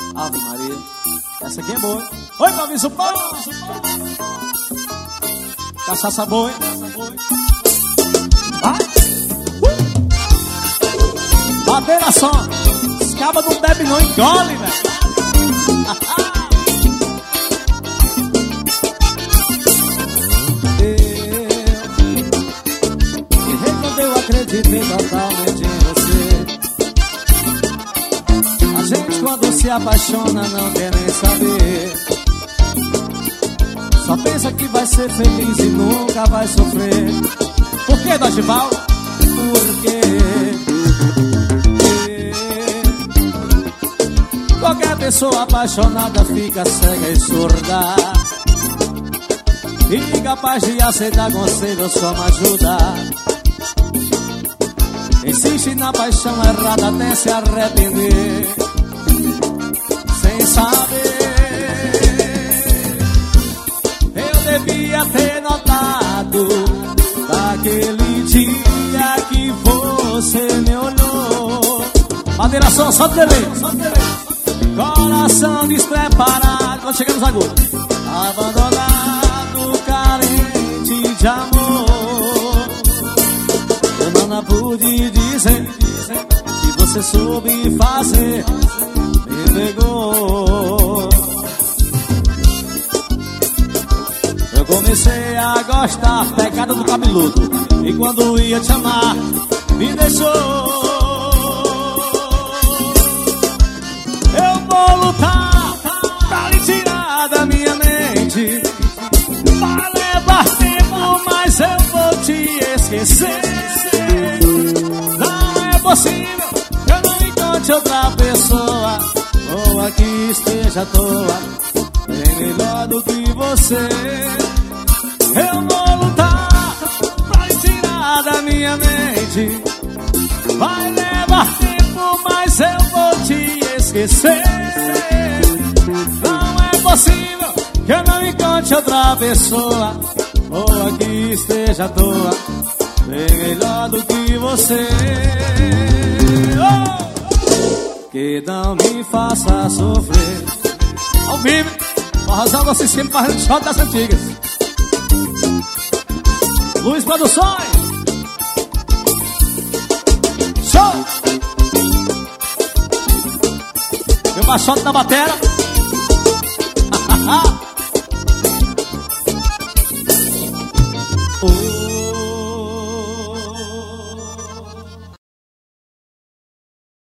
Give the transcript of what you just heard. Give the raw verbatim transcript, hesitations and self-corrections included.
Ave Maria. Essa aqui é boa. Oi, Paviso Pão. Cachaça boi. Vai. Uh. Madeira só. Os cabas não bebem, não engole, velho. Eu acreditei totalmente em você. A gente quando se apaixona não quer nem saber. Só pensa que vai ser feliz e nunca vai sofrer. Por que, Dorival? Por quê? Qualquer pessoa apaixonada fica cega e surda, incapaz de aceitar conselho, só me ajudar. Insiste na paixão errada até se arrepender, sem saber. Eu devia ter notado daquele dia que você me olhou. Madeira só, só delay. Coração despreparado. Quando chegamos agudos. Abandonado, carente de amor. Eu não pude dizer que você soube fazer, me negou. Eu comecei a gostar, pecado do cabeludo, e quando ia te amar, me deixou. Eu vou lutar pra lhe tirar da minha mente. Vai levar tempo, mas eu vou te esquecer. Não é possível que eu não encontre outra pessoa, ou aqui esteja à toa, bem melhor do que você. Eu vou lutar pra lhe tirar da minha mente. Vai levar tempo, mas eu vou te esquecer. Não é possível que eu não encontre outra pessoa, ou aqui esteja à toa, bem melhor do que você. Oh! Que não me faça sofrer. Ao vivo, com razão vocês sempre fazendo shot das antigas. Luiz Produções. Show! Meu baixote na batera.